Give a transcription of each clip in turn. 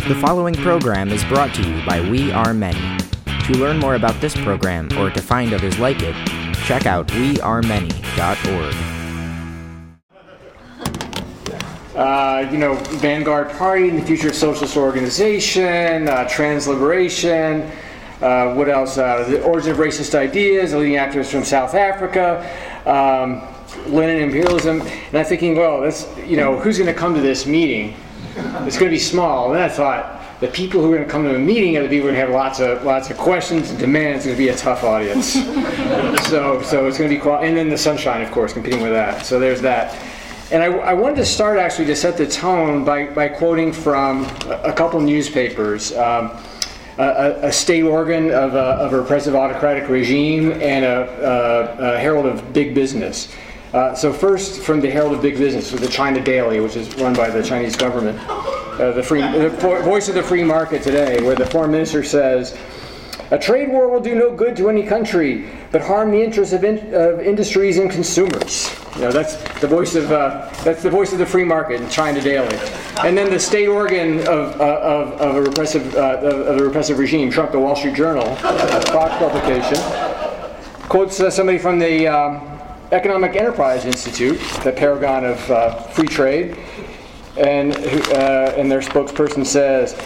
The following program is brought to you by We Are Many. To learn more about this program or to find others like it, check out wearemany.org. Vanguard Party, the Future Socialist Organization, Trans Liberation, what else? The Origin of Racist Ideas, the leading activists from South Africa, Lenin imperialism. And I'm thinking, well, that's, who's going to come to this meeting? It's going to be small. And then I thought, the people who are going to come to a meeting are the people who are going to have lots of questions and demands. It's going to be a tough audience. so it's going to be quite, and then the sunshine, of course, competing with that. So there's that. And I wanted to start actually to set the tone by quoting from a couple newspapers, a state organ of a repressive autocratic regime and a herald of big business. So first, from the Herald of Big Business, with the China Daily, which is run by the Chinese government, the voice of the free market today, where the foreign minister says, "A trade war will do no good to any country, but harm the interests of industries and consumers." That's the voice of the free market in China Daily. And then the state organ of a repressive regime, Trump, the Wall Street Journal, Fox publication, quotes somebody from the Economic Enterprise Institute, the paragon of free trade, and their spokesperson says,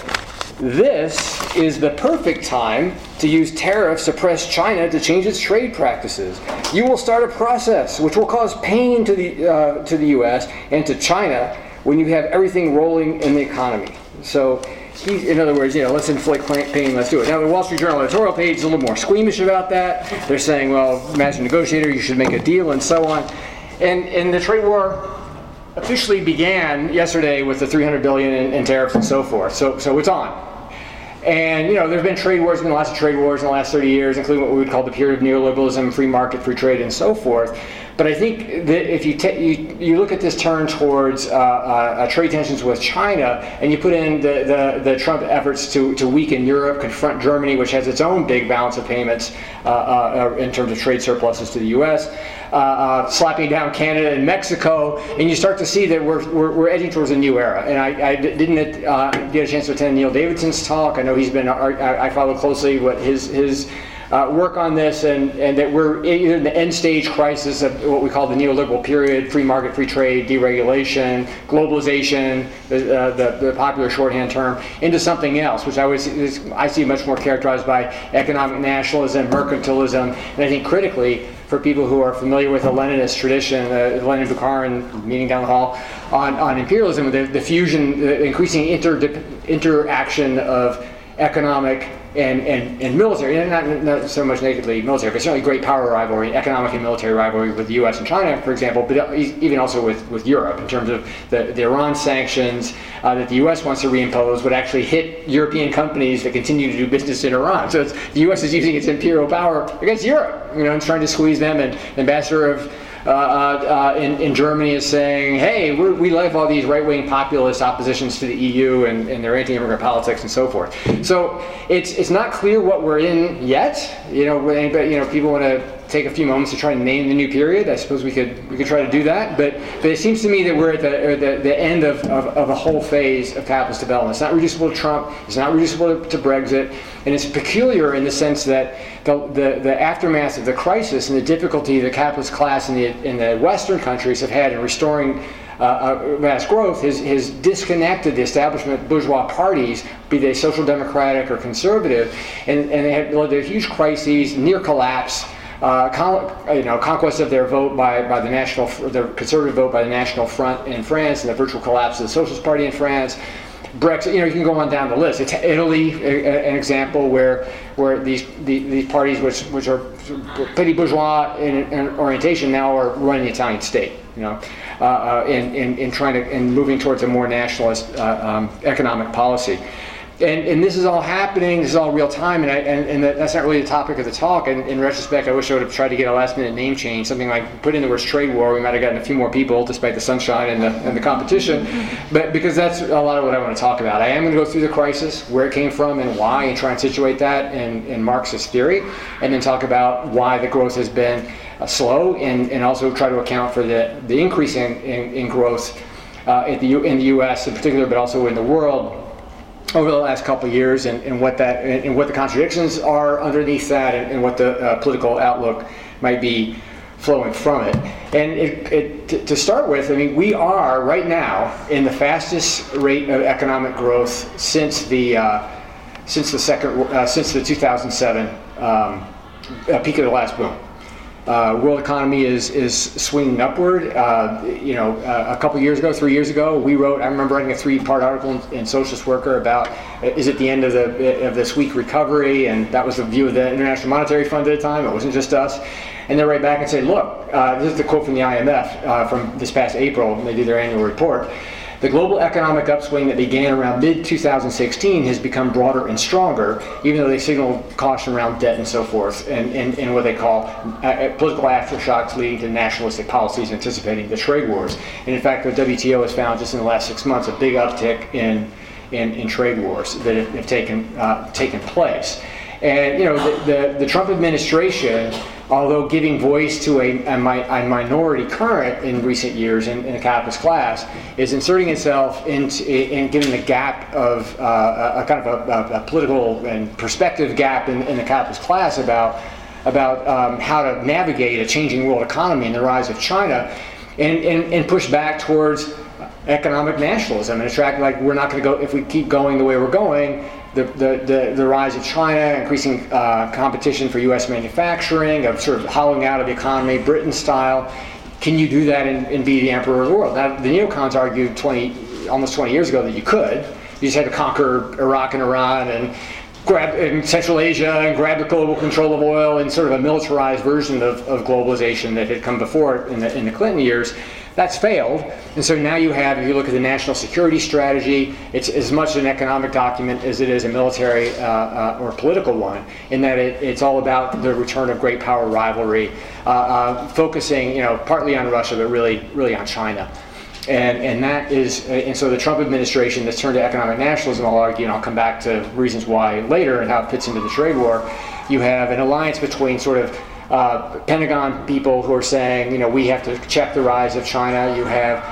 "This is the perfect time to use tariffs to press China to change its trade practices. You will start a process which will cause pain to the U.S. and to China when you have everything rolling in the economy." So, in other words, let's inflict pain, let's do it. Now, the Wall Street Journal editorial page is a little more squeamish about that. They're saying, well, master negotiator, you should make a deal, and so on. And the trade war officially began yesterday with the $300 billion in tariffs and so forth. So it's on. And, there have been trade wars, lots of trade wars in the last 30 years, including what we would call the period of neoliberalism, free market, free trade, and so forth. But I think that if you look at this turn towards trade tensions with China, and you put in the Trump efforts to weaken Europe, confront Germany, which has its own big balance of payments in terms of trade surpluses to the U.S., slapping down Canada and Mexico, and you start to see that we're edging towards a new era. And I didn't get a chance to attend Neil Davidson's talk. I know he's been. I follow closely what his work on this, and that we're either in the end stage crisis of what we call the neoliberal period: free market, free trade, deregulation, globalization, the popular shorthand term, into something else, which I see much more characterized by economic nationalism, mercantilism, and I think critically, for people who are familiar with the Leninist tradition, Lenin-Bukharin meeting down the hall, on imperialism, the fusion, the increasing interaction of economic and military, and not so much nakedly military, but certainly great power rivalry, economic and military rivalry with the U.S. and China, for example, but even also with Europe, in terms of the Iran sanctions that the U.S. wants to reimpose would actually hit European companies that continue to do business in Iran. So the U.S. is using its imperial power against Europe, and trying to squeeze them. And the ambassador of in Germany is saying, hey, we love all these right-wing populist oppositions to the EU and their anti-immigrant politics and so forth. So it's not clear what we're in yet. People want to take a few moments to try to name the new period. I suppose we could try to do that. But it seems to me that we're at the end of a whole phase of capitalist development. It's not reducible to Trump. It's not reducible to Brexit. And it's peculiar in the sense that the aftermath of the crisis and the difficulty the capitalist class in the Western countries have had in restoring mass growth has disconnected the establishment bourgeois parties, be they social democratic or conservative, and they have led to huge crises, near collapse, conquest of their vote by the conservative vote by the National Front in France, and the virtual collapse of the Socialist Party in France. Brexit, you can go on down the list. It's Italy, an example where these parties, which are petty bourgeois in orientation, now are running the Italian state. In trying to moving towards a more nationalist economic policy. And this is all happening. This is all real time, and that's not really the topic of the talk. And in retrospect, I wish I would have tried to get a last-minute name change, something like put in the words trade war. We might have gotten a few more people, despite the sunshine and the competition. But because that's a lot of what I want to talk about. I am going to go through the crisis, where it came from, and why, and try and situate that in Marxist theory, and then talk about why the growth has been slow, and also try to account for the increase in growth in the U.S. in particular, but also in the world. over the last couple of years, and what the contradictions are underneath that, and what the political outlook might be flowing from it. And to start with, I mean, we are right now in the fastest rate of economic growth since the 2007 peak of the last boom. World economy is swinging upward. A couple years ago, 3 years ago, I remember writing a 3-part article in Socialist Worker about is it the end of this weak recovery, and that was the view of the International Monetary Fund at the time. It wasn't just us. And they write back and say, look, this is the quote from the IMF from this past April when they do their annual report. The global economic upswing that began around mid-2016 has become broader and stronger, even though they signal caution around debt and so forth, and what they call political aftershocks leading to nationalistic policies anticipating the trade wars. And in fact, the WTO has found just in the last 6 months a big uptick in trade wars that have taken place. And the Trump administration, although giving voice to a minority current in recent years in the capitalist class, is inserting itself in giving the gap of a kind of a political and perspective gap in the capitalist class about how to navigate a changing world economy and the rise of China, and push back towards economic nationalism and attract, like, we're not going to go, if we keep going the way we're going, the rise of China, increasing competition for U.S. manufacturing, of sort of hollowing out of the economy, Britain style. Can you do that and be the emperor of the world? Now, the neocons argued almost 20 years ago that you could. You just had to conquer Iraq and Iran and grab in Central Asia and grab the global control of oil in sort of a militarized version of globalization that had come before in the Clinton years. That's failed, and so now you have, if you look at the national security strategy, it's as much an economic document as it is a military or political one, in that it's all about the return of great power rivalry, focusing, partly on Russia, but really on China. And so the Trump administration that's turned to economic nationalism, I'll argue, and I'll come back to reasons why later and how it fits into the trade war. You have an alliance between sort of Pentagon people who are saying, we have to check the rise of China. You have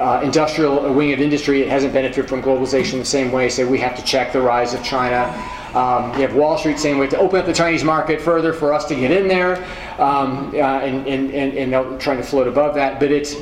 a wing of industry that hasn't benefited from globalization the same way, say we have to check the rise of China. You have Wall Street saying we have to open up the Chinese market further for us to get in there, and trying to float above that. But it's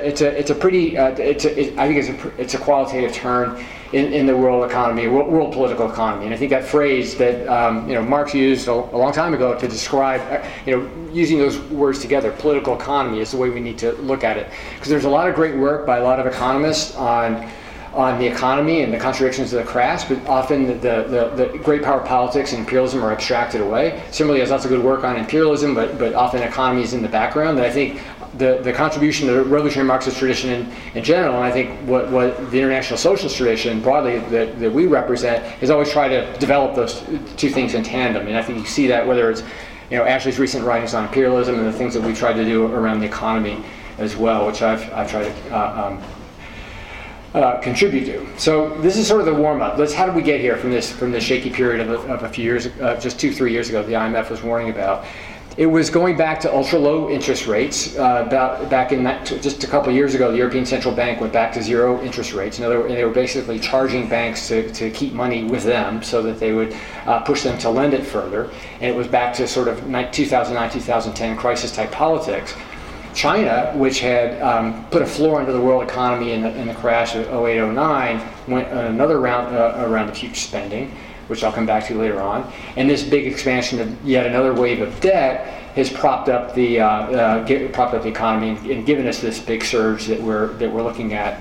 a qualitative turn in the world economy, world political economy. And I think that phrase that Marx used a long time ago to describe, using those words together, political economy, is the way we need to look at it. Because there's a lot of great work by a lot of economists on the economy and the contradictions of the class, but often the great power politics and imperialism are abstracted away. Similarly, there's lots of good work on imperialism, but often economy is in the background. And I think the contribution to the revolutionary Marxist tradition in general, and I think what the international socialist tradition broadly that we represent, is always try to develop those two things in tandem. And I think you see that whether it's Ashley's recent writings on imperialism and the things that we tried to do around the economy as well, which I've tried to contribute to. So this is sort of the warm-up. How did we get here from this shaky period of a few years, just 2-3 years ago, the IMF was warning about? It was going back to ultra-low interest rates. Back in just a couple of years ago, the European Central Bank went back to zero interest rates. And they were basically charging banks to keep money with them so that they would push them to lend it further. And it was back to sort of 2009-2010 crisis-type politics. China, which had put a floor under the world economy in the crash of 08-09, went on another round of huge spending, which I'll come back to later on. And this big expansion of yet another wave of debt has propped up the economy and given us this big surge that we're looking at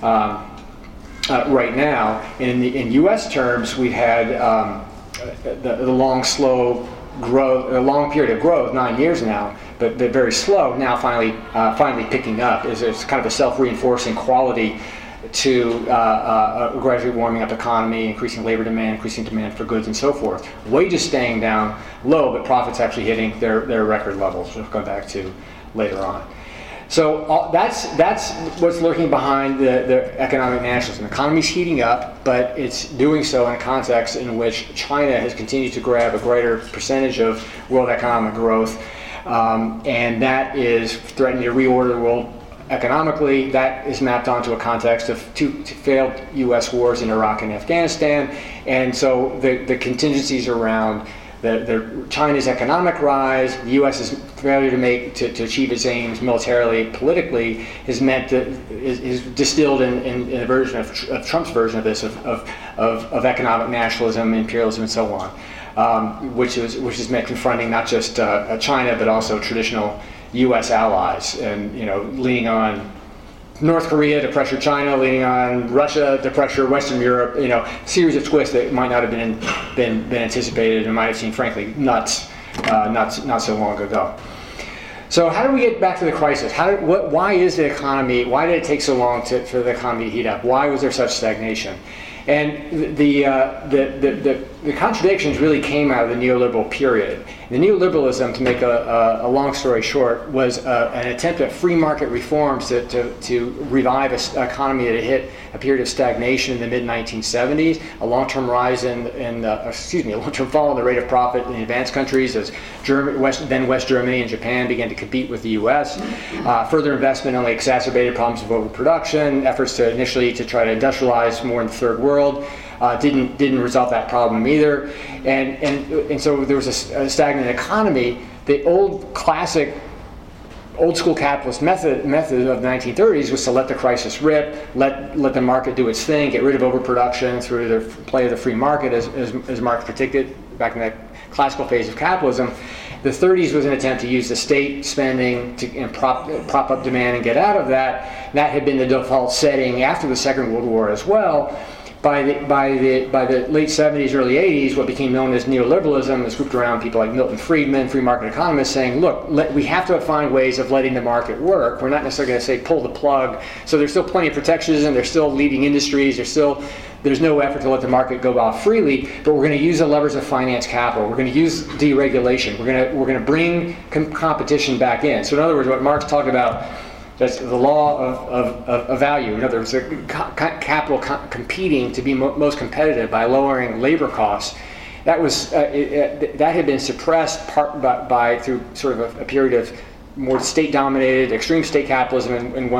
right now. And in U.S. terms, we've had the long, slow growth, a long period of growth, 9 years now, but very slow. Now finally picking up. It's kind of a self-reinforcing quality to gradually warming up economy, increasing labor demand, increasing demand for goods, and so forth. Wages staying down low, but profits actually hitting their record levels, which we'll go back to later on. So that's what's lurking behind the economic nationalism. The economy's heating up, but it's doing so in a context in which China has continued to grab a greater percentage of world economic growth, and that is threatening to reorder the world economically, that is mapped onto a context of two failed U.S. wars in Iraq and Afghanistan, and so the contingencies around China's economic rise, the U.S.'s failure to achieve its aims militarily, politically, has meant that is distilled in a version of Trump's version of this of economic nationalism, imperialism, and so on, which is meant confronting not just China but also traditional U.S. allies, and leaning on North Korea to pressure China, leaning on Russia to pressure Western Europe. A series of twists that might not have been anticipated and might have seemed, frankly, nuts not so long ago. So how do we get back to the crisis? Why is the economy? Why did it take so long for the economy to heat up? Why was there such stagnation? And the contradictions really came out of the neoliberal period. The neoliberalism, to make a long story short, was an attempt at free market reforms to revive an economy that had hit a period of stagnation in the mid-1970s, a long-term rise a long-term fall in the rate of profit in the advanced countries as then West Germany and Japan began to compete with the U.S. Further investment only exacerbated problems of overproduction. Efforts initially to try to industrialize more in the third world didn't resolve that problem either, and so there was a stagnant economy. The old school capitalist method of the 1930s was to let the crisis rip, let the market do its thing, get rid of overproduction through the play of the free market, as Marx predicted back in the classical phase of capitalism. The 30s was an attempt to use the state spending to prop up demand and get out of that. That had been the default setting after the Second World War as well. By the late 70s, early 80s, what became known as neoliberalism was grouped around people like Milton Friedman, free market economists, saying, look, we have to find ways of letting the market work. We're not necessarily going to say pull the plug. So there's still plenty of protectionism. There's still leading industries. There's no effort to let the market go off freely, but we're going to use the levers of finance capital. We're going to use deregulation. We're going to bring competition back in. So in other words, what Marx talked about, that's the law of value. In other words, capital competing to be most competitive by lowering labor costs. That had been suppressed through sort of a period of more state-dominated, extreme state capitalism in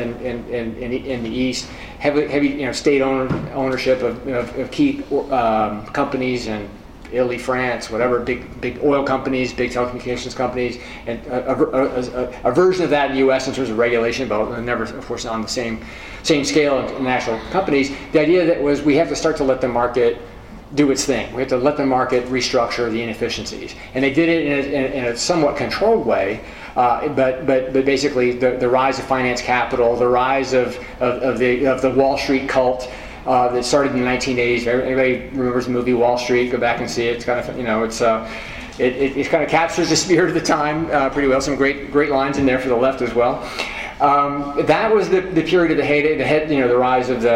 the East, heavy state ownership of key companies and Italy, France, whatever, big oil companies, big telecommunications companies, and a version of that in the U.S. in terms of regulation, but never, of course, on the same scale of national companies. The idea that was we have to start to let the market do its thing. We have to let the market restructure the inefficiencies, and they did it in a somewhat controlled way. But basically, the rise of finance capital, the rise of the Wall Street cult. That started in the 1980s. Everybody remembers the movie Wall Street. Go back and see it. It's kind of, it kind of captures the spirit of the time pretty well. Some great lines in there for the left as well. That was the period of the heyday, the rise of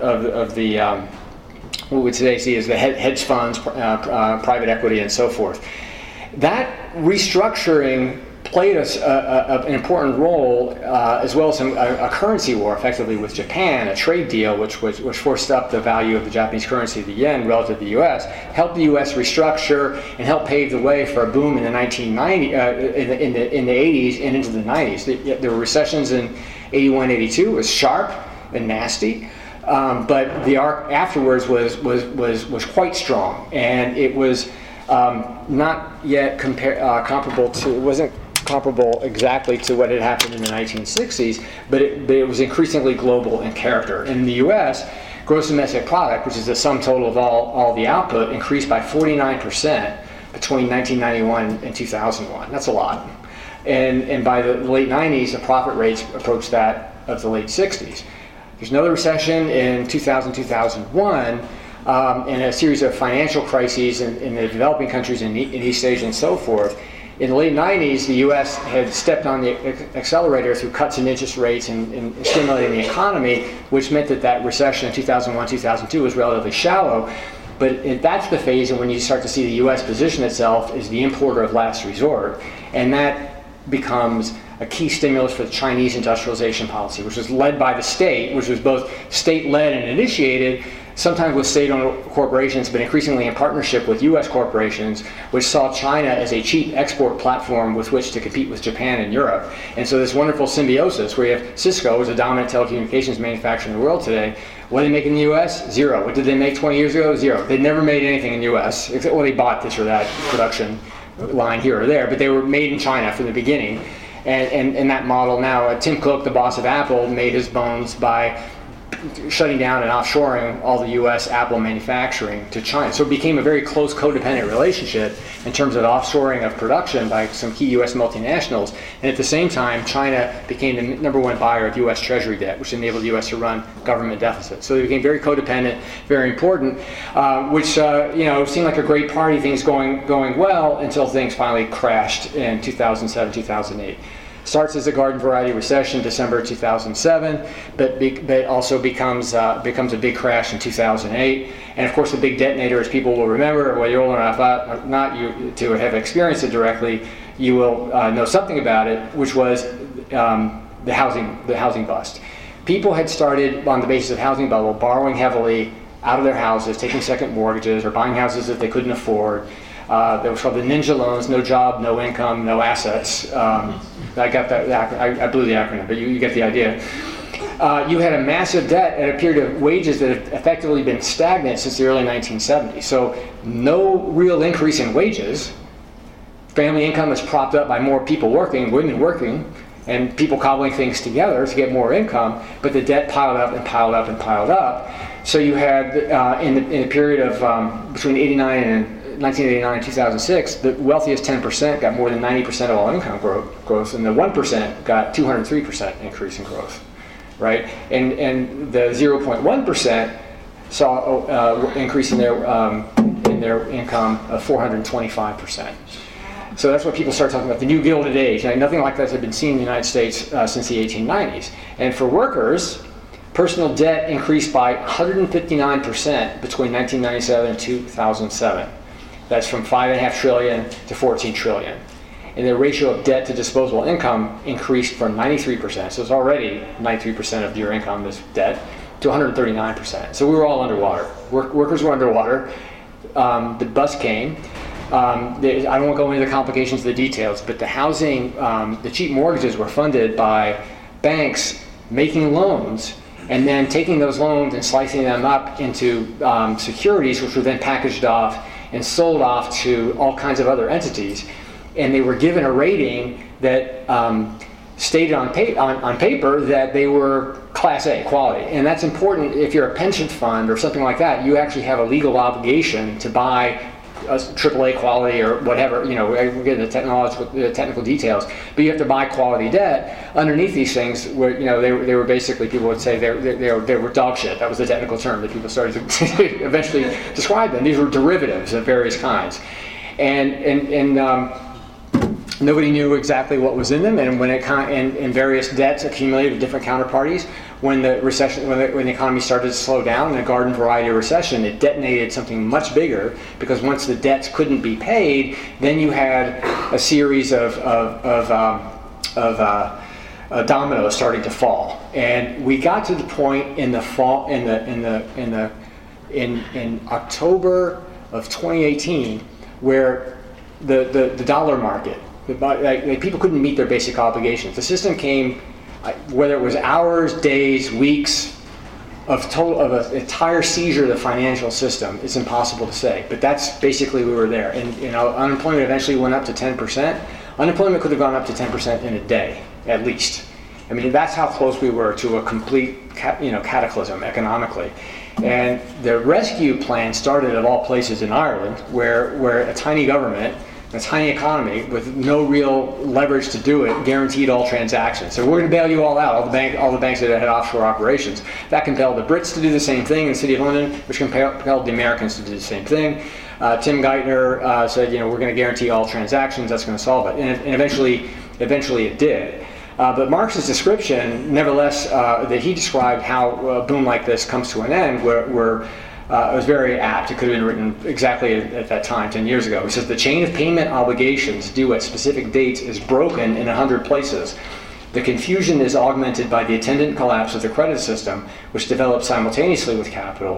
the what we would today see as the hedge funds, private equity, and so forth. That restructuring played an important role, as well as a currency war, effectively, with Japan, a trade deal which forced up the value of the Japanese currency, the yen, relative to the U.S., helped the U.S. restructure and helped pave the way for a boom in the 1990s, in the 80s and into the 90s. There were recessions in 81, 82. It was sharp and nasty. But the arc afterwards was quite strong, and it was not yet comparable to. It wasn't comparable exactly to what had happened in the 1960s, but it was increasingly global in character. In the U.S., gross domestic product, which is the sum total of all the output, increased by 49% between 1991 and 2001. That's a lot. And by the late 90s, the profit rates approached that of the late 60s. There's another recession in 2000-2001, and a series of financial crises in the developing countries in East Asia and so forth. In the late 90s, the U.S. had stepped on the accelerator through cuts in interest rates and stimulating the economy, which meant that recession in 2001-2002 was relatively shallow. But that's the phase when you start to see the U.S. position itself as the importer of last resort, and that becomes a key stimulus for the Chinese industrialization policy, which was led by the state, which was both state-led and initiated, sometimes with state-owned corporations, but increasingly in partnership with U.S. corporations, which saw China as a cheap export platform with which to compete with Japan and Europe. And so this wonderful symbiosis where you have Cisco as a dominant telecommunications manufacturer in the world today. What do they make in the U.S.? Zero. What did they make 20 years ago? Zero. They never made anything in the U.S., except, well, they bought this or that production line here or there, but they were made in China from the beginning. And that model now, Tim Cook, the boss of Apple, made his bones by shutting down and offshoring all the U.S. Apple manufacturing to China. So it became a very close codependent relationship in terms of offshoring of production by some key U.S. multinationals. And at the same time, China became the number one buyer of U.S. Treasury debt, which enabled the U.S. to run government deficits. So they became very codependent, very important, which seemed like a great party, things going well until things finally crashed in 2007, 2008. Starts as a garden variety recession, December 2007, but also becomes a big crash in 2008. And of course, the big detonator, as people will remember, whether you're old enough or not you to have experienced it directly, you will know something about it, which was the housing bust. People had started on the basis of housing bubble, borrowing heavily out of their houses, taking second mortgages, or buying houses that they couldn't afford. That was called the ninja loans: no job, no income, no assets. I got that. I blew the acronym, but you get the idea. You had a massive debt at a period of wages that had effectively been stagnant since the early 1970s. So no real increase in wages. Family income is propped up by more people working, women working, and people cobbling things together to get more income. But the debt piled up and piled up and piled up. So you had in the period of between 1989 and 2006, the wealthiest 10% got more than 90% of all income growth, and the 1% got 203% increase in growth, right? And the 0.1% saw increase in their income of 425%. So that's what people start talking about, the new Gilded Age. Now, nothing like that had been seen in the United States since the 1890s. And for workers, personal debt increased by 159% between 1997 and 2007. That's from $5.5 trillion to $14 trillion. And the ratio of debt to disposable income increased from 93%, so it's already 93% of your income is debt, to 139%. So we were all underwater. Workers were underwater. The bust came. I don't want to go into the complications of the details, but the housing, the cheap mortgages were funded by banks making loans and then taking those loans and slicing them up into securities, which were then packaged off and sold off to all kinds of other entities. And they were given a rating that stated on paper that they were Class A quality. And that's important if you're a pension fund or something like that. You actually have a legal obligation to buy a AAA quality or whatever, we're getting the technical details, but you have to buy quality debt underneath these things where, they were basically, people would say they were dog shit. That was the technical term that people started to eventually describe them. These were derivatives of various kinds. And nobody knew exactly what was in them, and when and various debts accumulated with different counterparties. When the recession, when the economy started to slow down in a garden variety recession, it detonated something much bigger, because once the debts couldn't be paid, then you had a series of dominoes starting to fall. And we got to the point in the fall, in October of 2018, where the dollar market, people couldn't meet their basic obligations. The system came, whether it was hours, days, weeks of an entire seizure of the financial system, it's impossible to say. But that's basically, we were there. And unemployment eventually went up to 10%. Unemployment could have gone up to 10% in a day, at least. I mean, that's how close we were to a complete cataclysm economically. And the rescue plan started, of all places, in Ireland, where a tiny government, a tiny economy with no real leverage to do it, guaranteed all transactions. So we're going to bail you all out, all the banks that had offshore operations. That compelled the Brits to do the same thing in the City of London, which compelled the Americans to do the same thing. Tim Geithner said, we're going to guarantee all transactions. That's going to solve it, and eventually it did. But Marx's description, nevertheless, that he described how a boom like this comes to an end, it was very apt. It could have been written exactly at that time, 10 years ago. He says, the chain of payment obligations due at specific dates is broken in 100 places. The confusion is augmented by the attendant collapse of the credit system, which develops simultaneously with capital,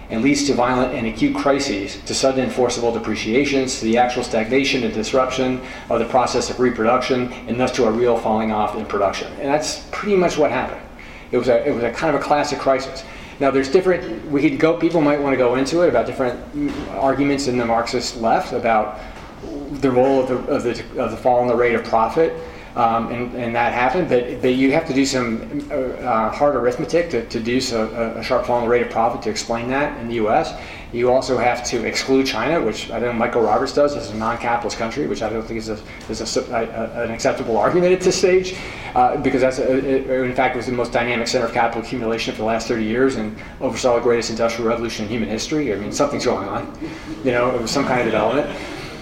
and leads to violent and acute crises, to sudden and forcible depreciations, to the actual stagnation and disruption of the process of reproduction, and thus to a real falling off in production. And that's pretty much what happened. It was a kind of a classic crisis. Now there's different, people might want to go into it about different arguments in the Marxist left about the role of the fall in the rate of profit, and that happened, but you have to do some hard arithmetic to do a sharp fall in the rate of profit to explain that in the US. You also have to exclude China, which I know Michael Roberts does as a non-capitalist country, which I don't think is an acceptable argument at this stage, because that's in fact was the most dynamic center of capital accumulation for the last 30 years and oversaw the greatest industrial revolution in human history. I mean, something's going on. It was some kind of development.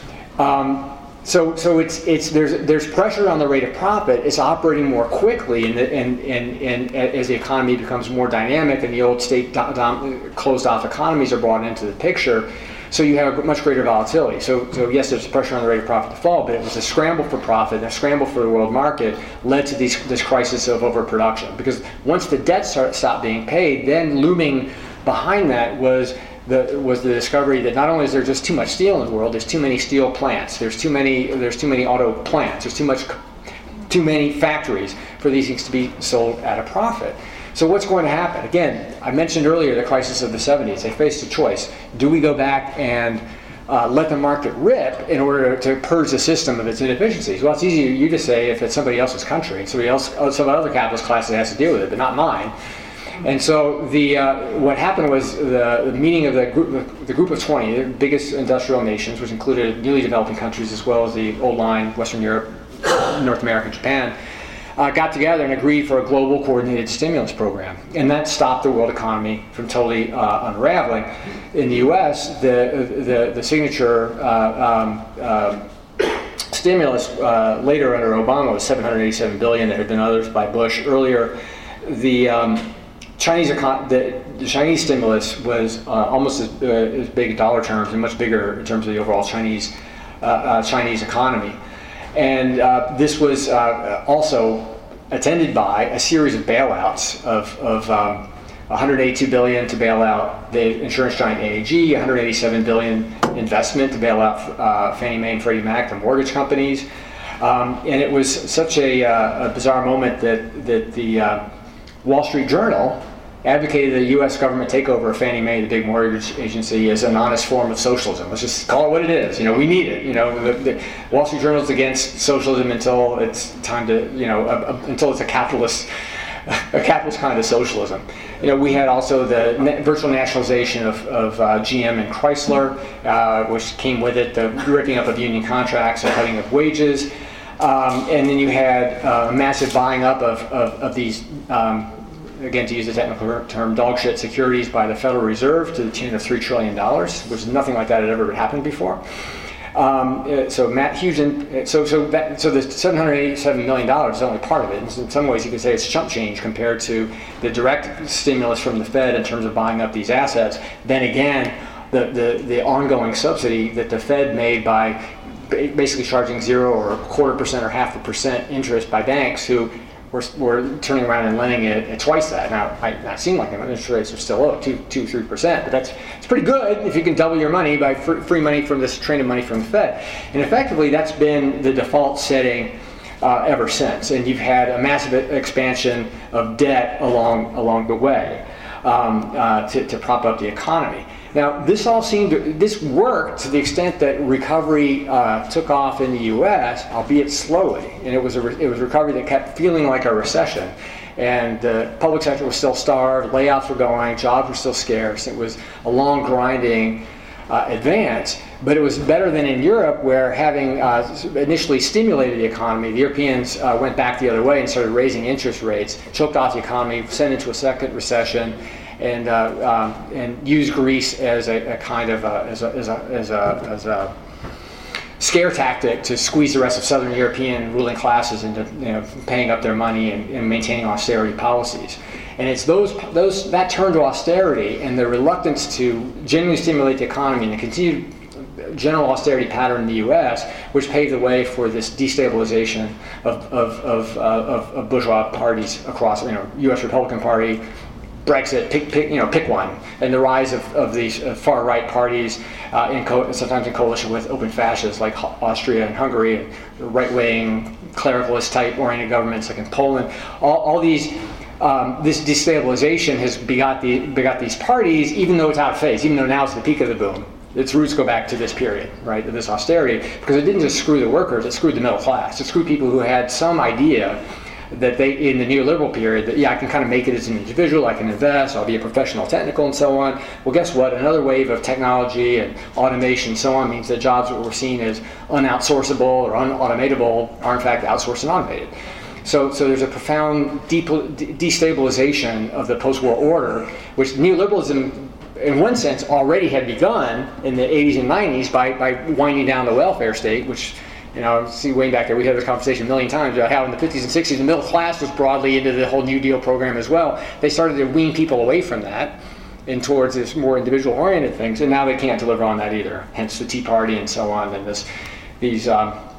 So there's pressure on the rate of profit. It's operating more quickly, and as the economy becomes more dynamic and the old state closed-off economies are brought into the picture, so you have a much greater volatility. So yes, there's pressure on the rate of profit to fall, but it was a scramble for profit, a scramble for the world market led to this crisis of overproduction. Because once the debt stopped being paid, then looming behind that was the discovery that not only is there just too much steel in the world, there's too many steel plants, there's too many auto plants, there's too many factories for these things to be sold at a profit. So what's going to happen? Again, I mentioned earlier the crisis of the 70s. They faced a choice. Do we go back and let the market rip in order to purge the system of its inefficiencies? Well, it's easy for you to say if it's somebody else's country, some other capitalist class that has to deal with it, but not mine. And so what happened was the meeting of the group of 20, the biggest industrial nations, which included newly developing countries as well as the old line, Western Europe, North America, Japan, got together and agreed for a global coordinated stimulus program. And that stopped the world economy from totally unraveling. In the US, the signature stimulus later under Obama was $787 billion. There had been others by Bush earlier. The Chinese stimulus was almost as big in dollar terms and much bigger in terms of the overall Chinese economy. And this was also attended by a series of bailouts of $182 billion to bail out the insurance giant AIG, $187 billion investment to bail out Fannie Mae and Freddie Mac, the mortgage companies. And it was such a bizarre moment that the Wall Street Journal advocated the U.S. government takeover of Fannie Mae, the big mortgage agency, as an honest form of socialism. Let's just call it what it is. We need it. The Wall Street Journal is against socialism until it's time to, until it's a capitalist kind of socialism. We had also the virtual nationalization of GM and Chrysler, which came with it, the ripping up of union contracts and cutting of wages. And then you had a massive buying up of these, again, to use the technical term, dog shit securities by the Federal Reserve to the tune of $3 trillion, which nothing like that had ever happened before. So Matt Hughes, so the $787 million is only part of it. In some ways, you could say it's chump change compared to the direct stimulus from the Fed in terms of buying up these assets. Then again, the ongoing subsidy that the Fed made by basically charging 0 or 0.25% or 0.5% interest by banks who were turning around and lending it at twice that. Now, it might not seem like them. Interest rates are still low, 2-3%, but it's pretty good if you can double your money by free money from this train of money from the Fed. And effectively, that's been the default setting ever since. And you've had a massive expansion of debt along the way to prop up the economy. Now, this worked to the extent that recovery took off in the U.S., albeit slowly, and it was recovery that kept feeling like a recession. And the public sector was still starved, layoffs were going, jobs were still scarce. It was a long, grinding advance, but it was better than in Europe, where having initially stimulated the economy, the Europeans went back the other way and started raising interest rates, choked off the economy, sent into a second recession, and use Greece as a kind of as a scare tactic to squeeze the rest of Southern European ruling classes into paying up their money and maintaining austerity policies. And it's that turn to austerity and the reluctance to genuinely stimulate the economy and the continued general austerity pattern in the U.S., which paved the way for this destabilization of bourgeois parties across, U.S. Republican Party, Brexit, pick one, and the rise of these far-right parties, sometimes in coalition with open fascists like Austria and Hungary, and right-wing clericalist type oriented governments like in Poland. All these. This destabilization has begot these parties, even though it's out of phase, even though now it's the peak of the boom. Its roots go back to this period, right, of this austerity, because it didn't just screw the workers, it screwed the middle class. It screwed people who had some idea that they, in the neoliberal period, that I can kind of make it as an individual, I can invest, I'll be a professional technical and so on. Well, guess what? Another wave of technology and automation and so on means that jobs that were seen as unoutsourceable or unautomatable are in fact outsourced and automated. So there's a profound destabilization of the post-war order, which neoliberalism, in one sense, already had begun in the 80s and 90s by winding down the welfare state, which, see way back there, we had this conversation a million times about how in the 50s and 60s the middle class was broadly into the whole New Deal program as well. They started to wean people away from that and towards this more individual-oriented things, and now they can't deliver on that either. Hence the Tea Party and so on, and these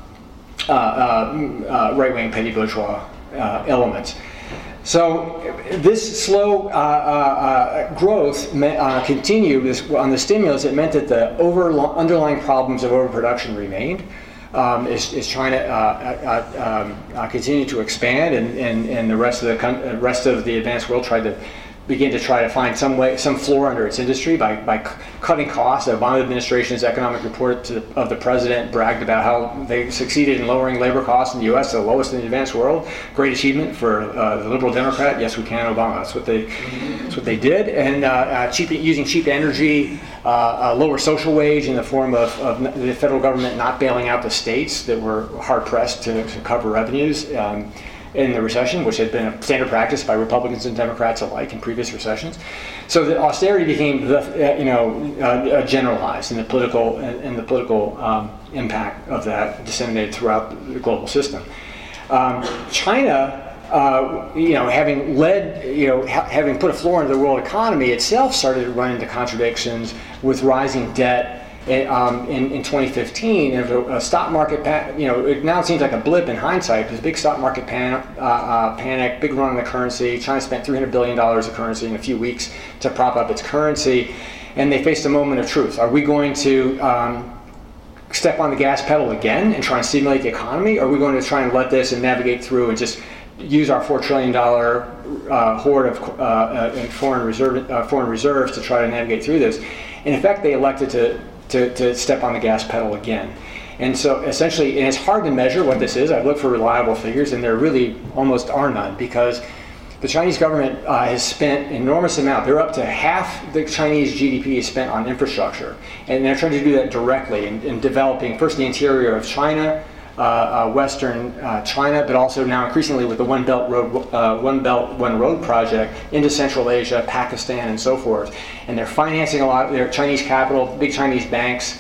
right-wing petty bourgeois elements. So this slow growth continued on the stimulus. It meant that the underlying problems of overproduction remained. As China continued to expand, and the rest of the advanced world tried to find some floor under its industry by cutting costs. The Obama administration's economic report of the president bragged about how they succeeded in lowering labor costs in the U.S. to the lowest in the advanced world. Great achievement for the liberal Democrat. Yes, we can, Obama. That's what they did. And using cheap energy, lower social wage in the form of the federal government not bailing out the states that were hard pressed to cover revenues. In the recession, which had been a standard practice by Republicans and Democrats alike in previous recessions, so that austerity became generalized, and the political impact of that disseminated throughout the global system. China, having put a floor into the world economy itself, started to run into contradictions with rising debt. In 2015, a stock market, it now seems like a blip in hindsight. There's a big stock market panic, big run on the currency. China spent $300 billion of currency in a few weeks to prop up its currency, and they faced a moment of truth. Are we going to step on the gas pedal again and try and stimulate the economy? Or are we going to try and let this and navigate through and just use our $4 trillion hoard of foreign reserves to try to navigate through this? In effect, they elected to step on the gas pedal again. And so essentially, and it's hard to measure what this is. I've looked for reliable figures, and there really almost are none, because the Chinese government has spent enormous amount. They're up to half the Chinese GDP is spent on infrastructure. And they're trying to do that directly in developing first the interior of China, Western China, but also now increasingly with the One Belt, One Road project into Central Asia, Pakistan, and so forth. And they're financing a lot of their Chinese capital. Big Chinese banks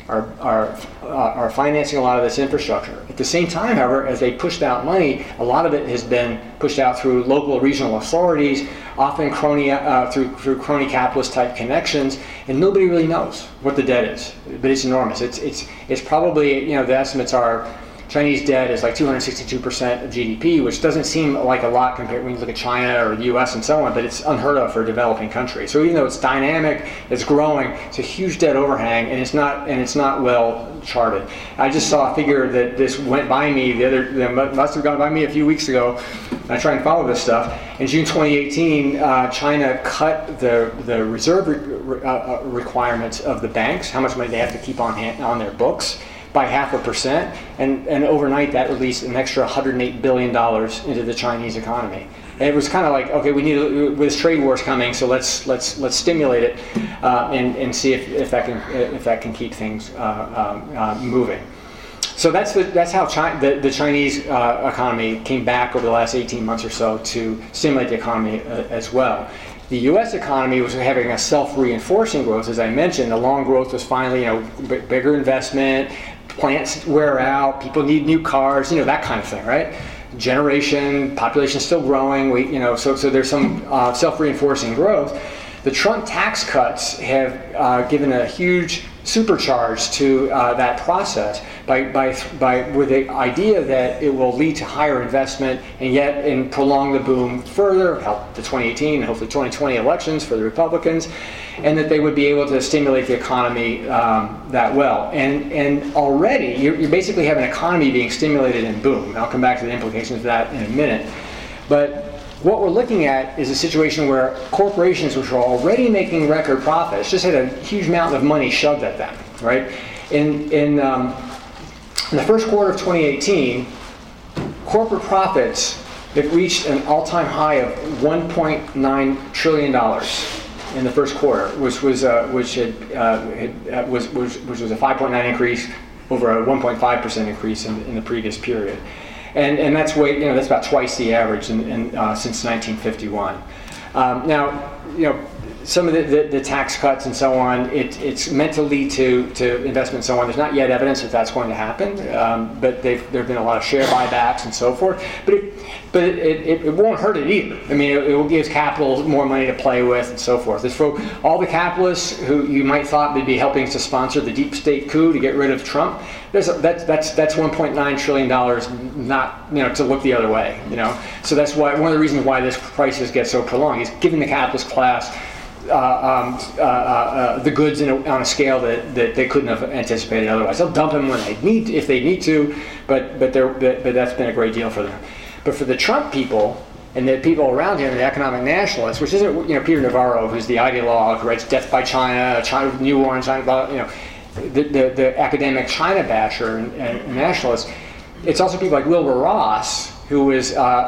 are financing a lot of this infrastructure. At the same time, however, as they pushed out money, a lot of it has been pushed out through local regional authorities, often through crony capitalist type connections, and nobody really knows what the debt is. But it's enormous. It's probably, the estimates are Chinese debt is like 262% of GDP, which doesn't seem like a lot compared when you look at China or the US and so on, but it's unheard of for a developing country. So even though it's dynamic, it's growing, it's a huge debt overhang, and it's not well charted. I just saw a figure that this went by me that must have gone by me a few weeks ago. I try and follow this stuff. In June 2018, China cut the reserve requirements of the banks, how much money they have to keep on their books, by 0.5%, and overnight that released an extra $108 billion into the Chinese economy. And it was kind of like, okay, we need with trade wars coming, so let's stimulate it and see if that can keep things moving. So that's how the Chinese economy came back over the last 18 months or so to stimulate the economy as well. The U.S. economy was having a self-reinforcing growth, as I mentioned. The long growth was finally, bigger investment. Plants wear out, people need new cars, that kind of thing, right? Generation, population still growing, so there's some self-reinforcing growth. The Trump tax cuts have given a huge supercharge to that process with the idea that it will lead to higher investment and prolong the boom further, help the 2018 and hopefully 2020 elections for the Republicans, and that they would be able to stimulate the economy that well. And already you basically have an economy being stimulated and boom. And I'll come back to the implications of that in a minute. But what we're looking at is a situation where corporations, which are already making record profits, just had a huge amount of money shoved at them, right? In the first quarter of 2018, corporate profits have reached an all-time high of $1.9 trillion in the first quarter, which was a 5.9 increase over a 1.5% increase in the previous period. And that's that's about twice the average since 1951. Now, some of the tax cuts and so on, it's meant to lead to investment and so on. There's not yet evidence that that's going to happen, but there have been a lot of share buybacks and so forth. But it won't hurt it either. I mean, it will give capital more money to play with and so forth. It's for all the capitalists who you might thought would be helping to sponsor the deep state coup to get rid of Trump. That's $1.9 trillion, not to look the other way. So that's why one of the reasons why this crisis gets so prolonged is giving the capitalist class the goods on a scale that they couldn't have anticipated otherwise. They'll dump them if they need to, but that's been a great deal for them. But for the Trump people and the people around him, the economic nationalists, which isn't Peter Navarro, who's the ideologue who writes "Death by China," New War in China, the academic China basher and nationalist. It's also people like Wilbur Ross, who was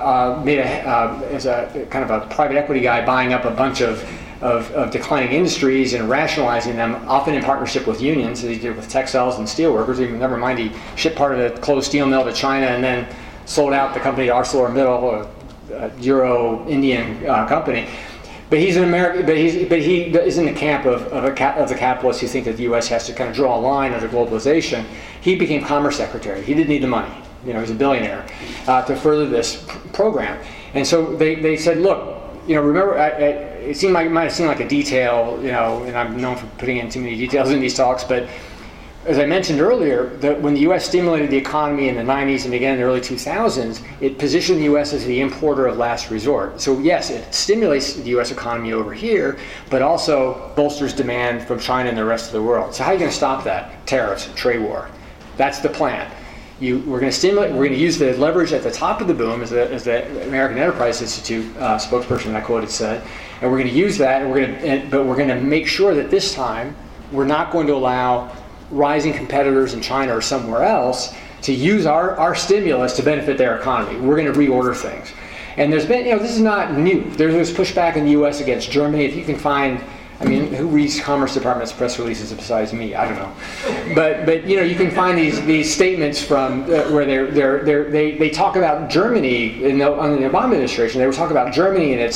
as a kind of a private equity guy, buying up a bunch of declining industries and rationalizing them, often in partnership with unions, as he did with textiles and steelworkers. Never mind, he shipped part of the closed steel mill to China and then sold out the company to ArcelorMittal, a Euro-Indian company. But he's an American. But he is in the camp of the capitalists who think that the U.S. has to kind of draw a line under globalization. He became Commerce Secretary. He didn't need the money. He's a billionaire to further this program. And so they said, look, remember, it might have seemed like a detail, and I'm known for putting in too many details in these talks, but as I mentioned earlier, when the U.S. stimulated the economy in the 90s and again in the early 2000s, it positioned the U.S. as the importer of last resort. So yes, it stimulates the U.S. economy over here, but also bolsters demand from China and the rest of the world. So how are you going to stop that? Tariffs, trade war. That's the plan. We're going to stimulate. We're going to use the leverage at the top of the boom, as the American Enterprise Institute spokesperson I quoted said, and we're going to use that. But we're going to make sure that this time we're not going to allow rising competitors in China or somewhere else to use our stimulus to benefit their economy. We're going to reorder things. And there's been, this is not new. There's pushback in the U.S. against Germany. If you can find, who reads Commerce Department's press releases besides me? I don't know. But you can find these statements from where they talk about Germany under the Obama administration. They were talking about Germany and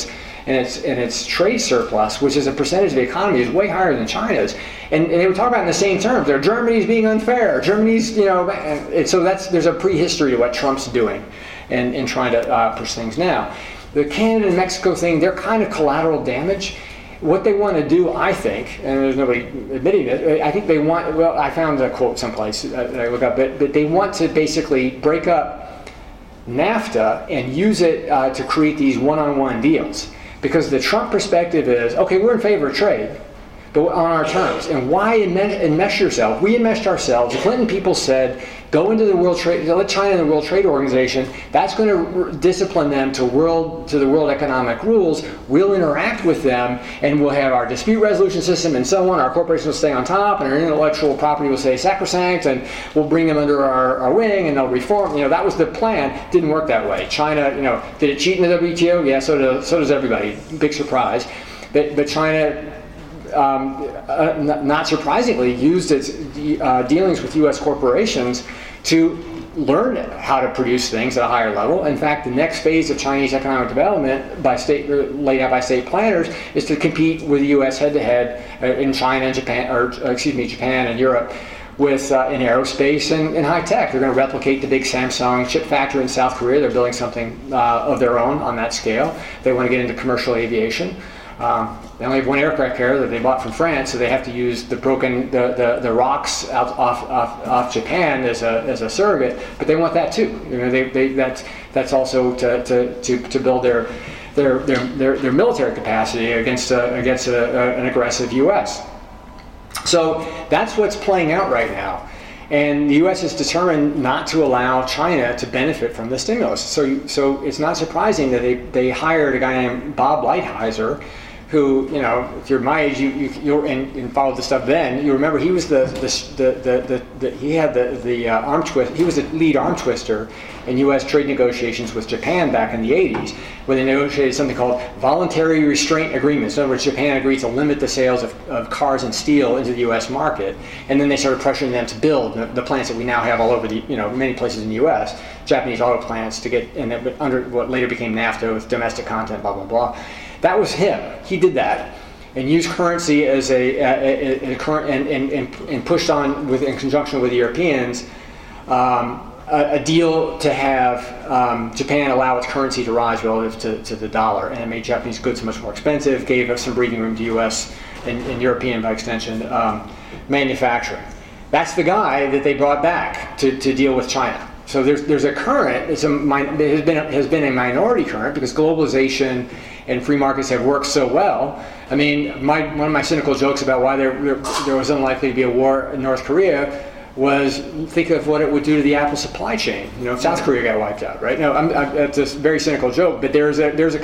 its trade surplus, which is a percentage of the economy, is way higher than China's. And they were talking about it in the same terms. Germany's being unfair. Germany's, and so there's a prehistory to what Trump's doing and trying to push things now. The Canada and Mexico thing, they're kind of collateral damage. What they want to do, I think, and there's nobody admitting it, I think they want, I found a quote someplace that I look up, but they want to basically break up NAFTA and use it to create these one-on-one deals. Because the Trump perspective is, okay, we're in favor of trade, but on our terms. And why enmesh yourself? We enmeshed ourselves. The Clinton people said, go into the World Trade, let China in the World Trade Organization. That's going to discipline them to the world economic rules. We'll interact with them, and we'll have our dispute resolution system and so on. Our corporations will stay on top, and our intellectual property will stay sacrosanct, and we'll bring them under our wing, and they'll reform. That was the plan. Didn't work that way. China, did it cheat in the WTO? Yeah, so does everybody. Big surprise. But China, not surprisingly, used its dealings with U.S. corporations to learn how to produce things at a higher level. In fact, the next phase of Chinese economic development laid out by state planners is to compete with the U.S. head-to-head in China and Japan, Japan and Europe with in aerospace and high tech. They're going to replicate the big Samsung chip factory in South Korea. They're building something of their own on that scale. They want to get into commercial aviation. They only have one aircraft carrier that they bought from France, so they have to use the the rocks off Japan as a surrogate. But they want that too. That's also to build their military capacity against an aggressive U.S. So that's what's playing out right now. And the U.S. is determined not to allow China to benefit from the stimulus. So it's not surprising that they hired a guy named Bob Lighthizer, who, if you're my age, and followed the stuff then, you remember he was he had the arm twist. He was the lead arm twister in U.S. trade negotiations with Japan back in the 80s, where they negotiated something called voluntary restraint agreements. In other words, Japan agreed to limit the sales of cars and steel into the U.S. market, and then they started pressuring them to build the plants that we now have all over many places in the U.S. Japanese auto plants to get under what later became NAFTA with domestic content, blah blah blah. That was him. He did that and used currency as a current and pushed on in conjunction with the Europeans a deal to have Japan allow its currency to rise relative to the dollar, and it made Japanese goods much more expensive, gave us some breathing room to U.S. and European, by extension, manufacturing. That's the guy that they brought back to deal with China. So there's a current. It has been a minority current because globalization and free markets have worked so well. I mean, one of my cynical jokes about why there was unlikely to be a war in North Korea was think of what it would do to the Apple supply chain. If South Korea got wiped out, right? No, it's a very cynical joke, but there's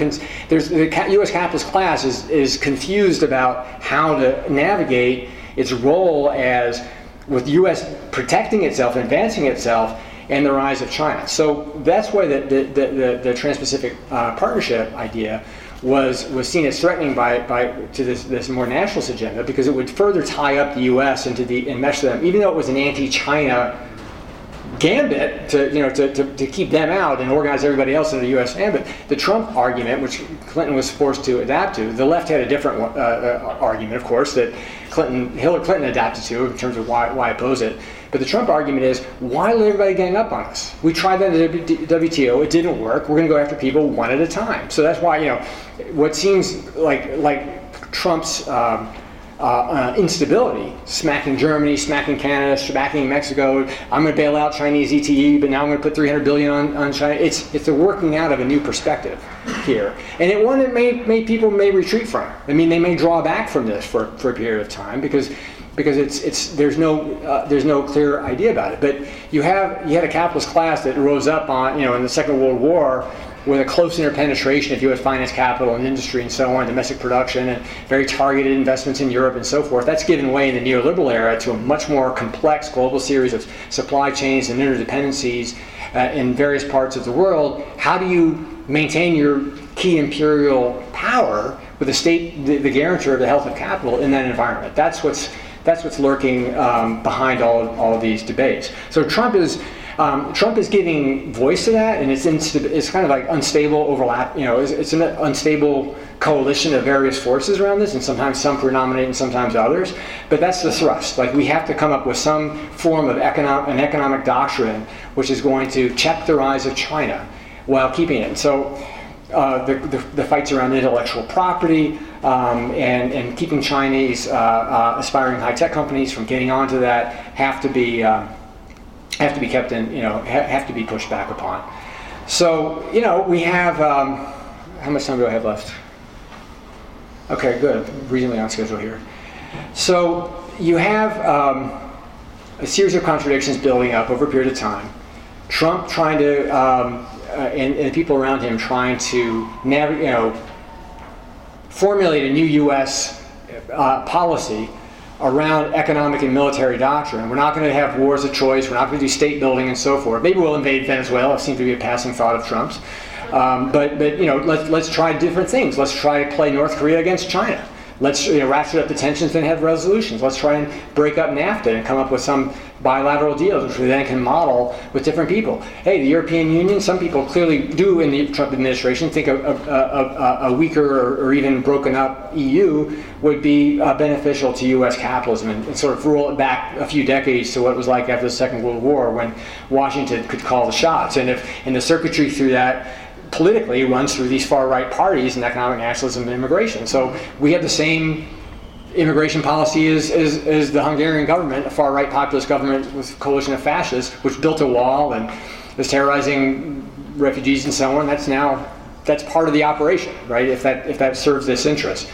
the U.S. capitalist class is confused about how to navigate its role as with U.S. protecting itself, advancing itself, and the rise of China. So that's why the Trans-Pacific Partnership idea was seen as threatening to this more nationalist agenda, because it would further tie up the U.S. and mesh them, even though it was an anti-China gambit to keep them out and organize everybody else in the U.S. ambit. The Trump argument, which Clinton was forced to adapt to, the left had a different argument, of course, that Hillary Clinton adapted to in terms of why oppose it. But the Trump argument is, why let everybody gang up on us? We tried that at the WTO, it didn't work. We're going to go after people one at a time. So that's why, what seems like Trump's instability, smacking Germany, smacking Canada, smacking Mexico. I'm going to bail out Chinese ETE, but now I'm going to put $300 billion on China. It's the working out of a new perspective here, and one that people may retreat from. I mean, they may draw back from this for a period of time because there's no clear idea about it. But you had a capitalist class that rose up on in the Second World War with a close interpenetration of U.S. finance capital and industry and so on, domestic production, and very targeted investments in Europe and so forth. That's given way in the neoliberal era to a much more complex global series of supply chains and interdependencies in various parts of the world. How do you maintain your key imperial power with the state, the guarantor of the health of capital in that environment? That's what's lurking behind all of these debates. So Trump is giving voice to that, and it's kind of like unstable overlap. It's an unstable coalition of various forces around this, and sometimes some predominate and sometimes others. But that's the thrust. Like, we have to come up with some form of an economic doctrine which is going to check the rise of China while keeping it. So the fights around intellectual property and keeping Chinese aspiring high-tech companies from getting onto that have to be kept in, have to be pushed back upon. So, we have, how much time do I have left? Okay, good, reasonably on schedule here. So you have a series of contradictions building up over a period of time. Trump trying to, and people around him trying to formulate a new U.S. policy around economic and military doctrine. We're not going to have wars of choice. We're not going to do state building and so forth. Maybe we'll invade Venezuela. It seems to be a passing thought of Trump's. But let's try different things. Let's try to play North Korea against China. Let's ratchet up the tensions and have resolutions. Let's try and break up NAFTA and come up with some bilateral deals, which we then can model with different people. Hey, the European Union, some people clearly do in the Trump administration think a weaker or even broken up EU would be beneficial to U.S. capitalism, and sort of roll it back a few decades to what it was like after the Second World War, when Washington could call the shots. And the circuitry through that politically runs through these far-right parties and economic nationalism and immigration. So we have the same immigration policy as the Hungarian government, a far-right populist government with a coalition of fascists, which built a wall and is terrorizing refugees and so on. That's part of the operation, right? If that serves this interest.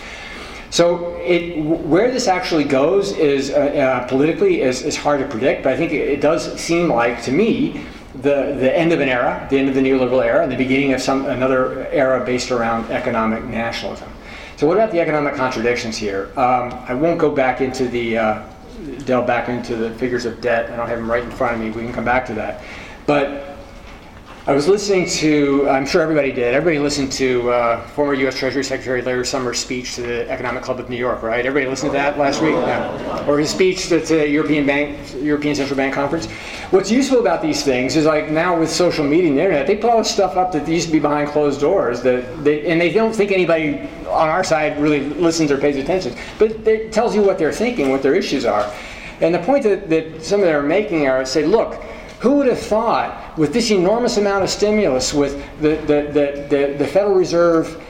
So where this actually goes is politically is hard to predict, but I think it does seem like, to me, the end of an era, the end of the neoliberal era, and the beginning of another era based around economic nationalism. So what about the economic contradictions here? I won't go back into delve back into the figures of debt. I don't have them right in front of me. We can come back to that. But I was listening to, I'm sure everybody listened to former U.S. Treasury Secretary Larry Summers' speech to the Economic Club of New York, right? Everybody listened to that last week? Yeah. Or his speech at the European Central Bank Conference. What's useful about these things is, like, now with social media and the internet, they put all this stuff up that used to be behind closed doors, and they don't think anybody on our side really listens or pays attention. But it tells you what they're thinking, what their issues are. And the point that some of them are making are, say, look, who would have thought, with this enormous amount of stimulus, with the Federal Reserve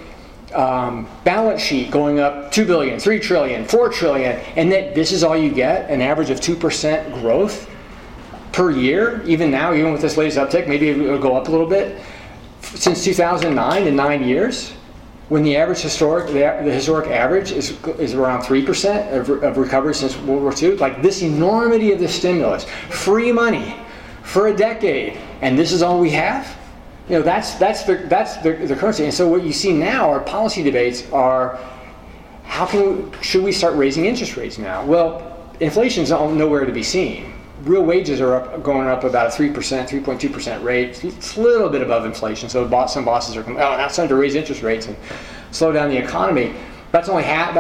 balance sheet going up $2 billion, $3 trillion, $4 trillion, and that this is all you get, an average of 2% growth per year, even now, even with this latest uptick, maybe it'll go up a little bit, since 2009 in 9 years, when the average historic average is around 3% of recovery since World War II. Like, this enormity of the stimulus, free money for a decade, and this is all we have. You know, that's the currency. And so what you see now are policy debates are, should we start raising interest rates now? Well, inflation's nowhere to be seen. Real wages are going up about a 3%, 3.2% rate. It's a little bit above inflation. So some bosses are now it's time to raise interest rates and slow down the economy. That's only half.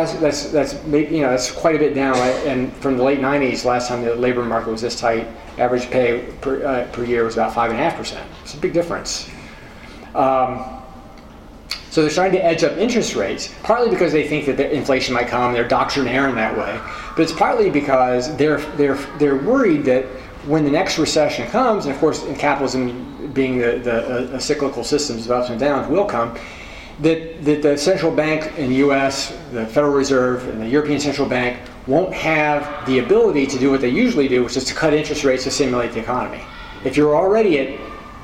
That's quite a bit down. Right? And from the late 90s, last time the labor market was this tight, average pay per year was about 5.5%. It's a big difference. So they're trying to edge up interest rates, partly because they think that inflation might come. They're doctrinaire in that way, but it's partly because they're worried that when the next recession comes, and of course, in capitalism being a cyclical system of ups and downs will come, that the central bank in the U.S., the Federal Reserve, and the European Central Bank won't have the ability to do what they usually do, which is to cut interest rates to stimulate the economy. If you're already at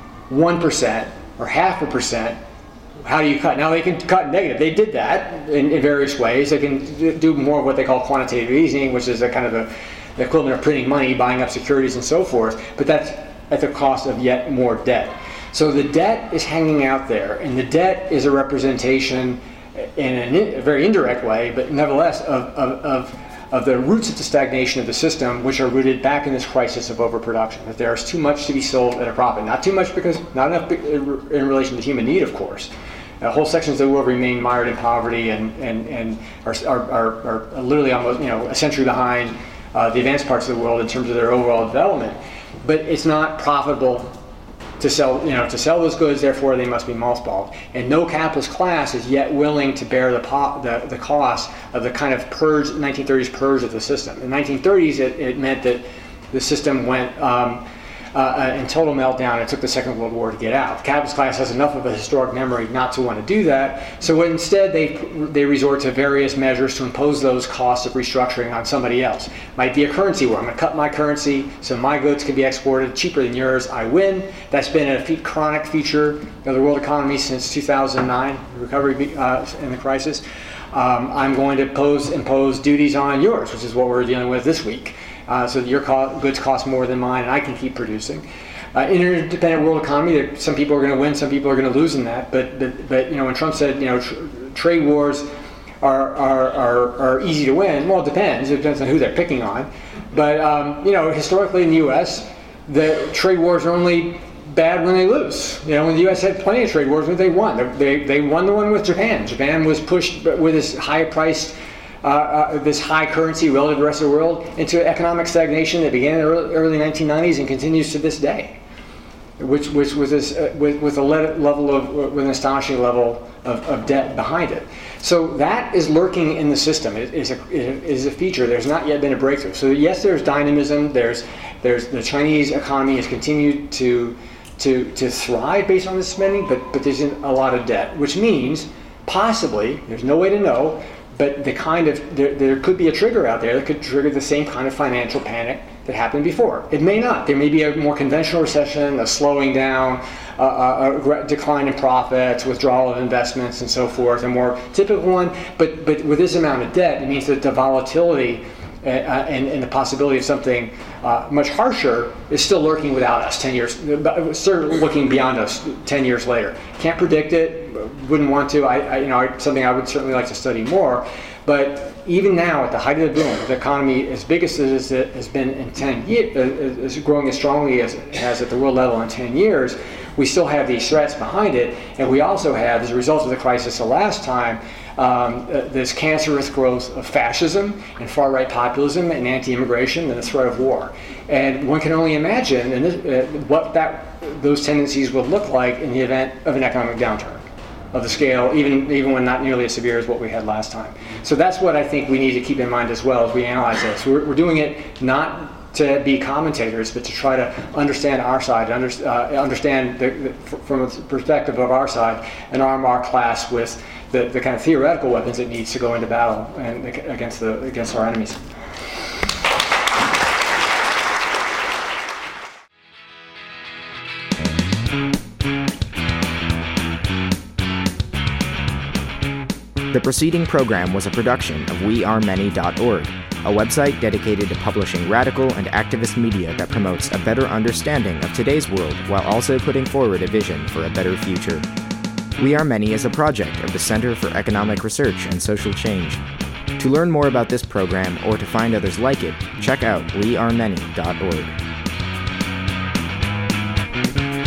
1% or 0.5%, how do you cut? Now they can cut negative. They did that in various ways. They can do more of what they call quantitative easing, which is a kind of the equivalent of printing money, buying up securities and so forth, but that's at the cost of yet more debt. So the debt is hanging out there, and the debt is a representation in a very indirect way, but nevertheless of the roots of the stagnation of the system, which are rooted back in this crisis of overproduction, that there's too much to be sold at a profit. Not too much because not enough in relation to human need, of course. Whole sections of the world remain mired in poverty and are literally almost a century behind the advanced parts of the world in terms of their overall development. But it's not profitable to sell those goods, therefore they must be mothballed. And no capitalist class is yet willing to bear the cost of the kind of 1930s purge of the system. In the 1930s, it meant that the system went in total meltdown. It took the Second World War to get out. The capitalist class has enough of a historic memory not to want to do that. So instead, they resort to various measures to impose those costs of restructuring on somebody else. Might be a currency war. I'm going to cut my currency so my goods can be exported cheaper than yours. I win. That's been a chronic feature of the world economy since 2009, the recovery and the crisis. I'm going to impose duties on yours, which is what we're dealing with this week. So that your goods cost more than mine, and I can keep producing. Interdependent world economy. Some people are going to win, some people are going to lose in that. But when Trump said trade wars are easy to win, well, it depends. It depends on who they're picking on. But historically in the U.S., the trade wars are only bad when they lose. When the U.S. had plenty of trade wars, when they won. They won the one with Japan. Japan was pushed with this high-priced. This high currency relative to the rest of the world into economic stagnation that began in the early 1990s and continues to this day, which was this with an astonishing level of debt behind it. So that is lurking in the system. It is a feature. There's not yet been a breakthrough. So yes, there's dynamism. There's the Chinese economy has continued to to thrive based on this spending, but there's a lot of debt, which means possibly, there's no way to know, but there could be a trigger out there that could trigger the same kind of financial panic that happened before. It may not. There may be a more conventional recession, a slowing down, a decline in profits, withdrawal of investments, and so forth, a more typical one. But with this amount of debt, it means that the volatility and the possibility of something much harsher is still lurking without us 10 years, certainly looking beyond us 10 years later. Can't predict it, wouldn't want to. Something I would certainly like to study more. But even now, at the height of the boom, the economy, as big as it has been in 10 years, is growing as strongly as it has at the world level in 10 years, we still have these threats behind it. And we also have, as a result of the crisis the last time, this cancerous growth of fascism and far-right populism and anti-immigration and the threat of war. And one can only imagine what those tendencies would look like in the event of an economic downturn of the scale, even when not nearly as severe as what we had last time. So that's what I think we need to keep in mind as well as we analyze this. We're doing it not to be commentators, but to try to understand our side, understand from the perspective of our side, and arm our class with the kind of theoretical weapons it needs to go into battle and against our enemies. The preceding program was a production of wearemany.org, a website dedicated to publishing radical and activist media that promotes a better understanding of today's world while also putting forward a vision for a better future. We Are Many is a project of the Center for Economic Research and Social Change. To learn more about this program or to find others like it, check out wearemany.org.